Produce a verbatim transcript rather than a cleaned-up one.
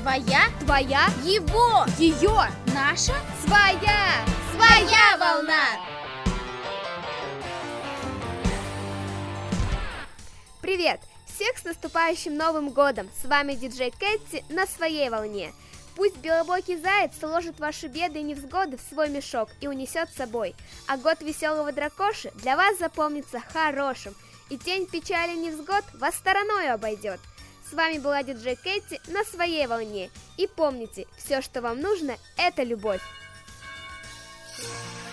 Твоя, твоя, его, ее, наша, своя, своя волна. Привет! Всех с наступающим Новым годом! С вами диджей Кэти на своей волне. Пусть белобокий заяц сложит ваши беды и невзгоды в свой мешок и унесет с собой, а год веселого дракоши для вас запомнится хорошим, и тень печали и невзгод вас стороной обойдет. С вами была диджей Кэти на своей волне. И помните, все, что вам нужно, это любовь.